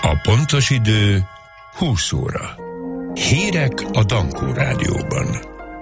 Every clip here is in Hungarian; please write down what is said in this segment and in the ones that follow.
A pontos idő 20 óra. Hírek a Dankó Rádióban.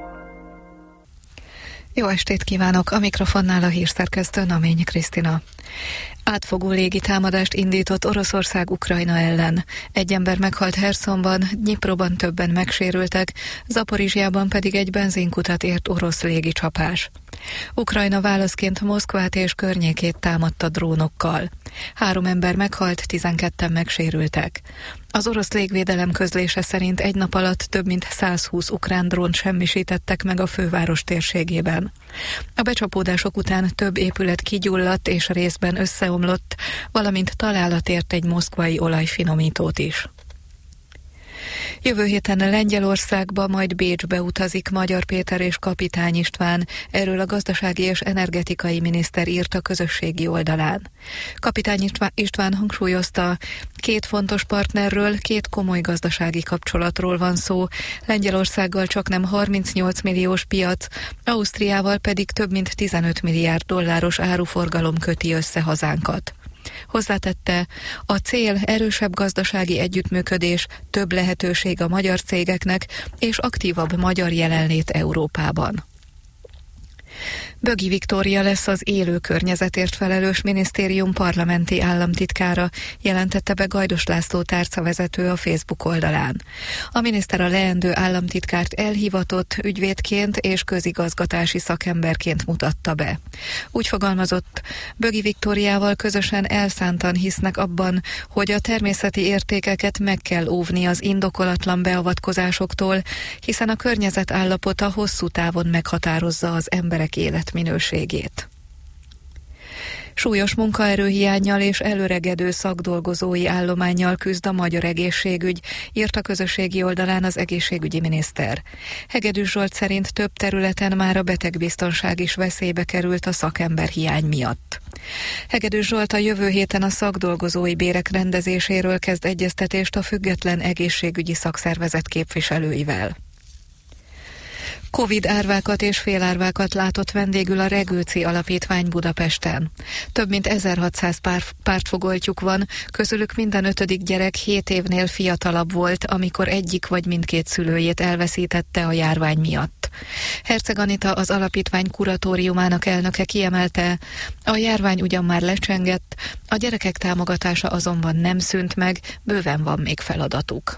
Jó estét kívánok! A mikrofonnál a hírszerkesztő Naményi Krisztina. Átfogó légitámadást indított Oroszország Ukrajna ellen. Egy ember meghalt Hersonban, Dnyiproban többen megsérültek, Zaporizsjában pedig egy benzinkutat ért orosz légicsapás. Ukrajna válaszként Moszkvát és környékét támadta drónokkal. 3 ember meghalt, 12-en megsérültek. Az orosz légvédelem közlése szerint egy nap alatt több mint 120 ukrán drónt semmisítettek meg a főváros térségében. A becsapódások után több épület kigyulladt és részben összeomlott, valamint találat ért egy moszkvai olajfinomítót is. Jövő héten Lengyelországba, majd Bécsbe utazik Magyar Péter és Kapitány István, erről a gazdasági és energetikai miniszter írt a közösségi oldalán. Kapitány István hangsúlyozta, 2 fontos partnerről, 2 komoly gazdasági kapcsolatról van szó, Lengyelországgal csaknem 38 milliós piac, Ausztriával pedig több mint 15 milliárd dolláros áruforgalom köti össze hazánkat. Hozzátette, a cél erősebb gazdasági együttműködés, több lehetőség a magyar cégeknek és aktívabb magyar jelenlét Európában. Bögi Viktória lesz az élő környezetért felelős minisztérium parlamenti államtitkára, jelentette be Gajdos László tárcavezető a Facebook oldalán. A miniszter a leendő államtitkárt elhivatott ügyvédként és közigazgatási szakemberként mutatta be. Úgy fogalmazott, Bögi Viktóriával közösen elszántan hisznek abban, hogy a természeti értékeket meg kell óvni az indokolatlan beavatkozásoktól, hiszen a környezet állapota hosszú távon meghatározza az emberek életminőségét. Súlyos munkaerőhiánnyal és előregedő szakdolgozói állománnyal küzd a magyar egészségügy, írt a közösségi oldalán az egészségügyi miniszter. Hegedűs Zsolt szerint több területen már a betegbiztonság is veszélybe került a szakemberhiány miatt. Hegedűs Zsolt a jövő héten a szakdolgozói bérek rendezéséről kezd egyeztetést a független egészségügyi szakszervezet képviselőivel. Covid árvákat és félárvákat látott vendégül a Regőci Alapítvány Budapesten. Több mint 1600 pártfogoltjuk van, közülük minden 5. gyerek 7 évnél fiatalabb volt, amikor egyik vagy mindkét szülőjét elveszítette a járvány miatt. Herceg Anita, az alapítvány kuratóriumának elnöke kiemelte, a járvány ugyan már lecsengett, a gyerekek támogatása azonban nem szűnt meg, bőven van még feladatuk.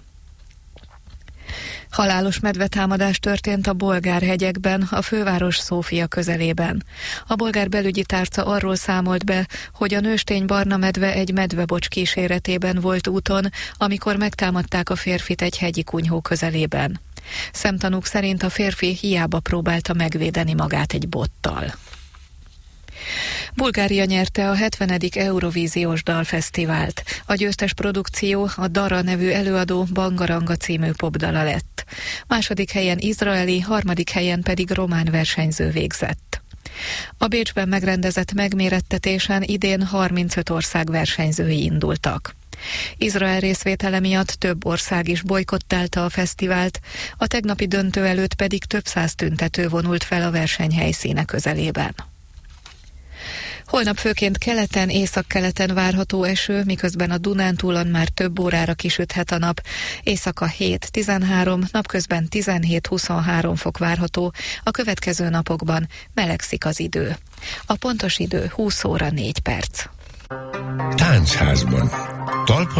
Halálos medvetámadás történt a Bolgár-hegyekben, a főváros Szófia közelében. A bolgár belügyi tárca arról számolt be, hogy a nőstény barna medve egy medvebocs kíséretében volt úton, amikor megtámadták a férfit egy hegyi kunyhó közelében. Szemtanúk szerint a férfi hiába próbálta megvédeni magát egy bottal. Bulgária nyerte a 70. Eurovíziós dalfesztivált. A győztes produkció a Dara nevű előadó Bangaranga című popdala lett. 2. helyen izraeli, 3. helyen pedig román versenyző végzett. A Bécsben megrendezett megmérettetésen idén 35 ország versenyzői indultak. Izrael részvétele miatt több ország is bojkottálta a fesztivált, a tegnapi döntő előtt pedig több száz tüntető vonult fel a verseny helyszíne közelében. Holnap főként keleten, északkeleten várható eső, miközben a Dunántúlon már több órára kisüthet a nap. Éjszaka 7-13, napközben 17-23 fok várható, a következő napokban melegszik az idő. A pontos idő 20 óra 4 perc. Táncházban. Talpon